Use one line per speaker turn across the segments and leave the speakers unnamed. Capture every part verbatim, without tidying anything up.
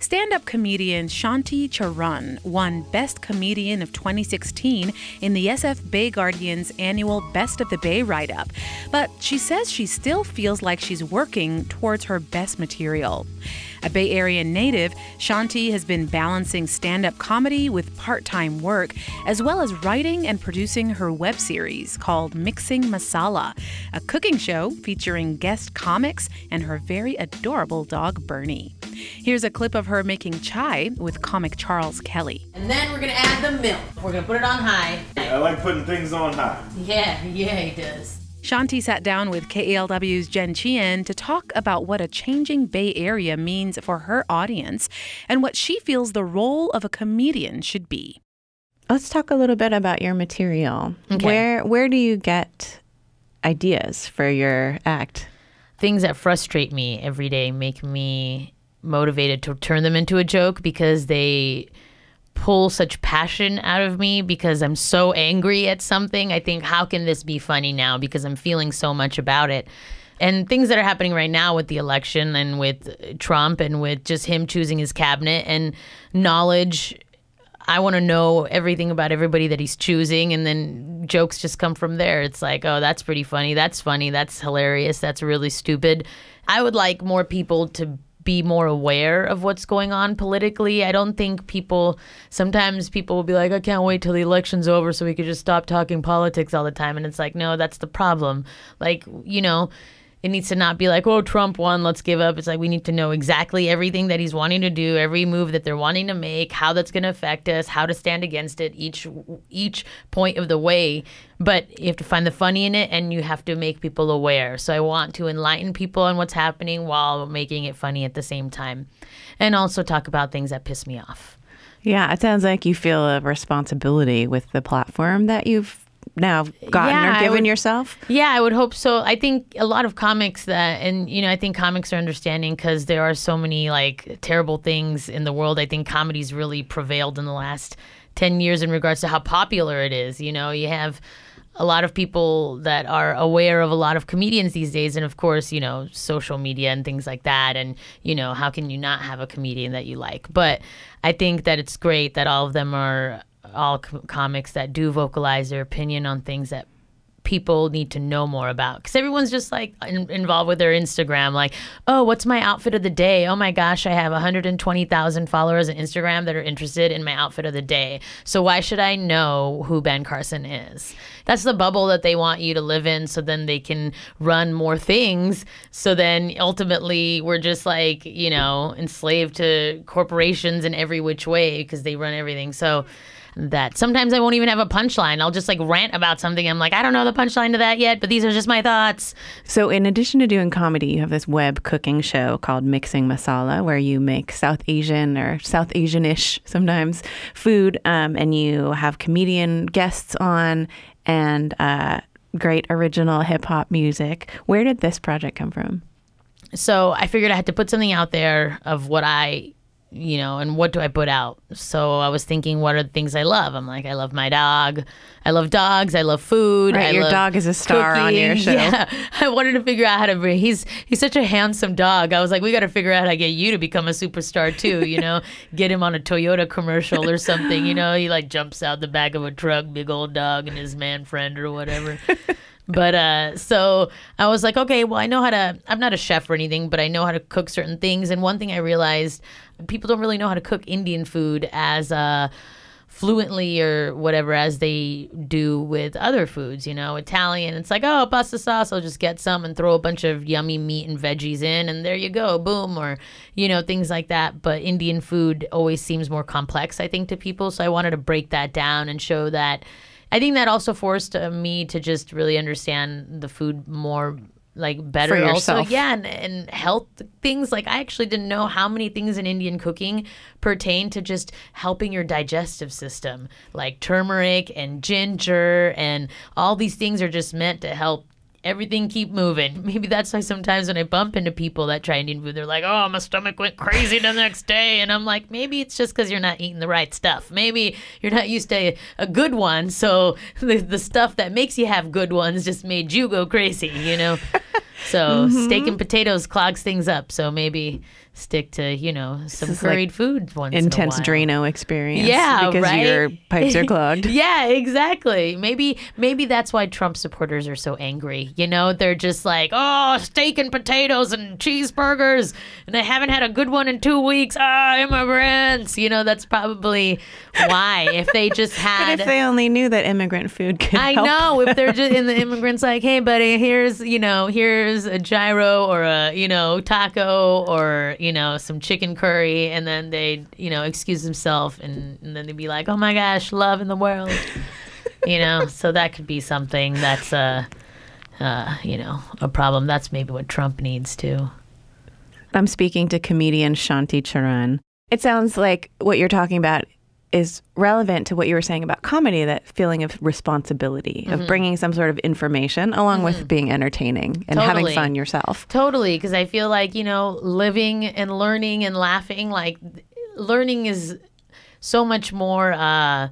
Stand-up comedian Shanti Charan won Best Comedian of twenty sixteen in the S F Bay Guardian's annual Best of the Bay write-up, but she says she still feels like she's working towards her best material. A Bay Area native, Shanti has been balancing stand-up comedy with part-time work, as well as writing and producing her web series called Mixing Masala, a cooking show featuring guest comics and her very adorable dog, Bernie. Here's a clip of her making chai with comic Charles Kelly.
And then we're going to add the milk. We're going to put it on high.
I like putting things on high.
Yeah, yeah, he does.
Shanti sat down with K A L W's Jen Chien to talk about what a changing Bay Area means for her audience and what she feels the role of a comedian should be.
Let's talk a little bit about your material.
Okay.
Where where do you get ideas for your act?
Things that frustrate me every day make me motivated to turn them into a joke because they pull such passion out of me because I'm so angry at something. I think, how can this be funny now? Because I'm feeling so much about it. And things that are happening right now with the election and with Trump and with just him choosing his cabinet and knowledge. I want to know everything about everybody that he's choosing, and then jokes just come from there. It's like, oh, that's pretty funny. That's funny. That's hilarious. That's really stupid. I would like more people to be more aware of what's going on politically. I don't think people, sometimes people will be like, I can't wait till the election's over so we could just stop talking politics all the time. And it's like, no, that's the problem. Like, you know, it needs to not be like, oh, Trump won, let's give up. It's like we need to know exactly everything that he's wanting to do, every move that they're wanting to make, how that's going to affect us, how to stand against it each each point of the way. But you have to find the funny in it, and you have to make people aware. So I want to enlighten people on what's happening while making it funny at the same time. And also talk about things that piss me off.
Yeah, it sounds like you feel a responsibility with the platform that you've now gotten
Yeah,
or
I
given
would-
yourself.
Yeah, I would hope so. I think a lot of comics that, and you know, I think comics are understanding because there are so many like terrible things in the world. I think comedy's really prevailed in the last ten years in regards to how popular it is. You know, you have a lot of people that are aware of a lot of comedians these days. And of course, you know, social media and things like that. And, you know, how can you not have a comedian that you like? But I think that it's great that all of them are all com- comics that do vocalize their opinion on things that people need to know more about, because everyone's just like in- involved with their Instagram, like, oh, what's my outfit of the day? Oh my gosh, I have one hundred twenty thousand followers on Instagram that are interested in my outfit of the day, so why should I know who Ben Carson is? That's the bubble that they want you to live in, so then they can run more things. So then ultimately we're just like, you know, enslaved to corporations in every which way because they run everything. So that sometimes I won't even have a punchline. I'll just like rant about something. I'm like, I don't know the punchline to that yet, but these are just my thoughts.
So in addition to doing comedy, you have this web cooking show called Mixing Masala, where you make South Asian or South Asian-ish sometimes food, um, and you have comedian guests on and uh, great original hip-hop music. Where did this project come from?
So I figured I had to put something out there of what I, you know, and what do I put out? So I was thinking, what are the things I love? I'm like, I love my dog. I love dogs. I love food.
Right,
I
your
love
dog is a star on your
cooking.
show.
Yeah, I wanted to figure out how to bring, he's he's such a handsome dog. I was like, we got to figure out how to get you to become a superstar too, you know, get him on a Toyota commercial or something, you know, he like jumps out the back of a truck, big old dog and his man friend or whatever. But uh, so I was like, okay, well, I know how to, I'm not a chef or anything, but I know how to cook certain things. And one thing I realized, people don't really know how to cook Indian food as uh, fluently or whatever as they do with other foods, you know, Italian. It's like, oh, pasta sauce, I'll just get some and throw a bunch of yummy meat and veggies in, and there you go, boom, or, you know, things like that. But Indian food always seems more complex, I think, to people. So I wanted to break that down and show that. I think that also forced uh, me to just really understand the food more, like, better.
For
also,
yourself.
yeah, and, and health things. Like, I actually didn't know how many things in Indian cooking pertain to just helping your digestive system, like turmeric and ginger, and all these things are just meant to help everything keep moving. Maybe that's why sometimes when I bump into people that try Indian food, they're like, oh, my stomach went crazy the next day. And I'm like, maybe it's just because you're not eating the right stuff. Maybe you're not used to a, a good one. So the, the stuff that makes you have good ones just made you go crazy, you know? So steak and potatoes clogs things up. So maybe stick to, you know, some
is
curried food once
Intense
in a while.
Drano experience.
Yeah,
because
right?
your pipes are clogged.
Yeah, exactly. Maybe maybe that's why Trump supporters are so angry. You know, they're just like, oh, steak and potatoes and cheeseburgers, and I haven't had a good one in two weeks. Ah, immigrants. You know, that's probably why. If they just had,
But if they only knew that immigrant food could
I
help.
know, if they're just in the immigrants like, hey, buddy, here's you know, here's a gyro or a you know taco or you know some chicken curry, and then they you know excuse themselves, and, and then they'd be like, oh my gosh, love in the world. You know, so that could be something that's a, uh, you know, a problem. That's maybe what Trump needs too.
I'm speaking to comedian Shanti Charan. It sounds like what you're talking about is relevant to what you were saying about comedy, that feeling of responsibility,
Mm-hmm.
of bringing some sort of information along
Mm-hmm.
with being entertaining and
Totally.
having fun yourself.
Totally, because I feel like, you know, living and learning and laughing, like learning is so much more uh,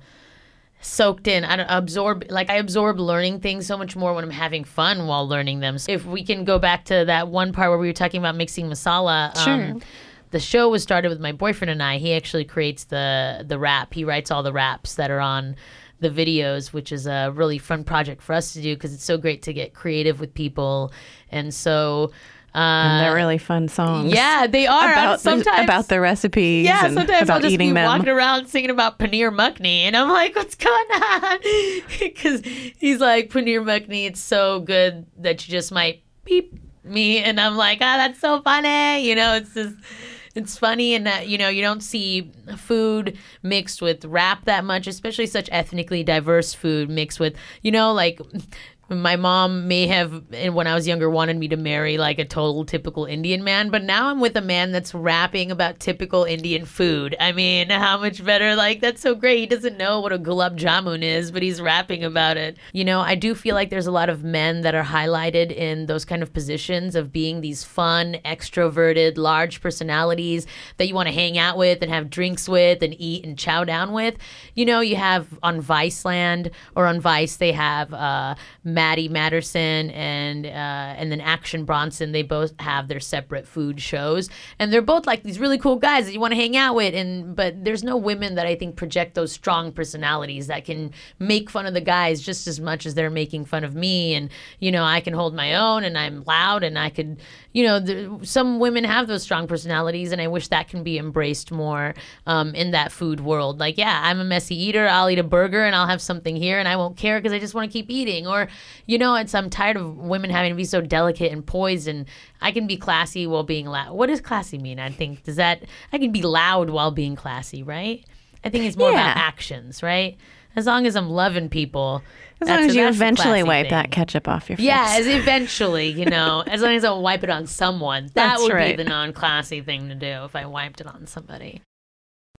soaked in. I don't absorb, like I absorb learning things so much more when I'm having fun while learning them. So if we can go back to that one part where we were talking about mixing masala.
Sure.
Um, the show was started with my boyfriend and I. He actually creates the the rap. He writes all the raps that are on the videos, which is a really fun project for us to do because it's so great to get creative with people. And so, uh,
And they're really fun songs.
yeah, they are.
About, the,
sometimes
about the recipes
yeah,
and
sometimes
about
I'll just
eating
be
them.
walking around singing about paneer makhni, and I'm like, what's going on? Because he's like, paneer makhni, it's so good that you just might beep me, and I'm like, ah, that's so funny. You know, it's just. It's funny, and that you know you don't see food mixed with rap that much, especially such ethnically diverse food mixed with you know like my mom may have, and when I was younger, wanted me to marry like a total typical Indian man, but now I'm with a man that's rapping about typical Indian food. I mean, how much better? Like, that's so great. He doesn't know what a gulab jamun is, but he's rapping about it. You know, I do feel like there's a lot of men that are highlighted in those kind of positions of being these fun, extroverted, large personalities that you want to hang out with and have drinks with and eat and chow down with. You know, you have on Viceland or on Vice, they have uh, Maddie Matterson and uh, and then Action Bronson. They both have their separate food shows, and they're both like these really cool guys that you want to hang out with. And but there's no women that I think project those strong personalities that can make fun of the guys just as much as they're making fun of me. And you know, I can hold my own, and I'm loud, and I could, you know, there, some women have those strong personalities, and I wish that can be embraced more um, in that food world. Like, yeah, I'm a messy eater. I'll eat a burger, and I'll have something here, and I won't care because I just want to keep eating. Or you know, it's I'm tired of women having to be so delicate and poised, and I can be classy while being loud. What does classy mean? I think does that I can be loud while being classy, right? I think it's more
Yeah.
about actions, right? As long as I'm loving people.
As
that's-
long as you
that's the
eventually
classy
wipe
thing.
that ketchup off your face.
Yeah, as eventually, you know, as long as I wipe it on someone, that
That's
would
right.
be the non-classy thing to do if I wiped it on somebody.